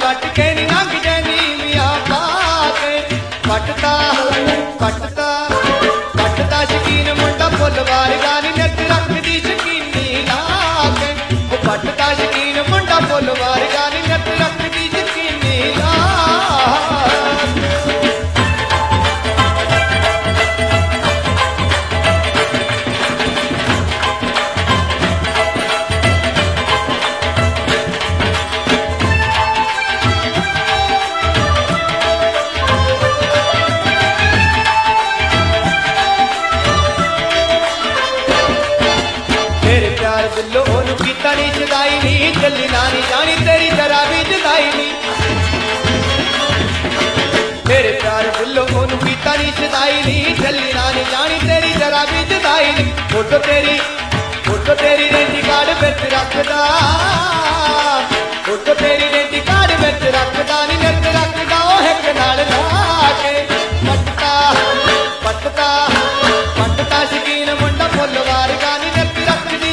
पट के नी लंघ जैनी मियां पा के पटता पटता पटता शकीन मुंडा फुल वारगा नी नच रखदी शकीनी ला के पटता शकीन मुंडा फुल वारगा नी नच रखदी शकीनी ला बिल्लो ओनू कीता नी जुदाई नी चली ना नी जानी तेरी जरा भी जुदाई नी मेरे प्यार बिल्लो ओनू कीता नी जुदाई नी चली ना नी जानी तेरी जरा भी जुदाई नी फोटो तेरी रेंटी कार्ड विच रखदा फोटो तेरी रेंटी कार्ड विच रखदा नी नच रखदा ओह इक नाल ला के पटता पटता पटता शकीन मुंडा फुल वारगा नी नच रखदी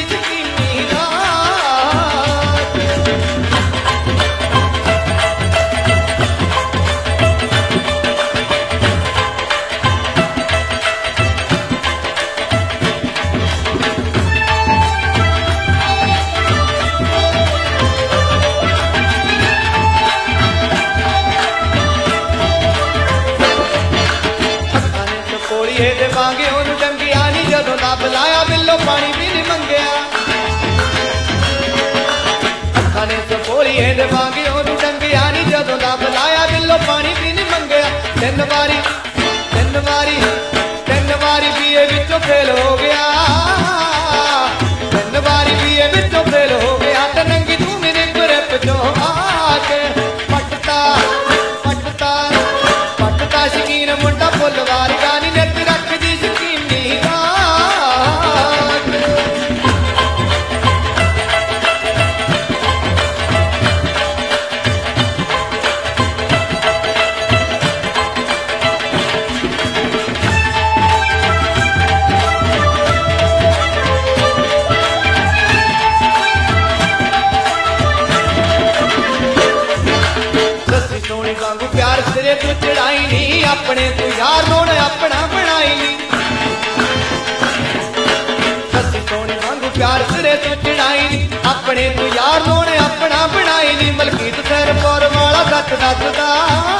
मांगे ओनू डंगिया नी जदों दा बुलाया बिल्लो पानी भी नहीं मंगया अखां ने चपोड़िए दे मांगे ओनू डंगिया नी जदों दा बुलाया बिल्लो पानी भी नहीं मंगया तीन वारी बीए विचों फेल हो गया तीन वारी बीए विचों फेल हो गया ते नंगी तू मेरे ग्रिप चों आके पटता पटता पटता शकीन मुंडा फुल वारगा नी नच रखदी शकीनी रात सोनी वांगू प्यार सिरे तू चढ़ाई नी अपने तू यार नोन अपना बनाई नी ससी सोनी वांगू प्यार सिरे तू चढ़ाई नी अपने तू यार नोन अपना बनाई नी मलकीत सिर पौर वाला सच दसदा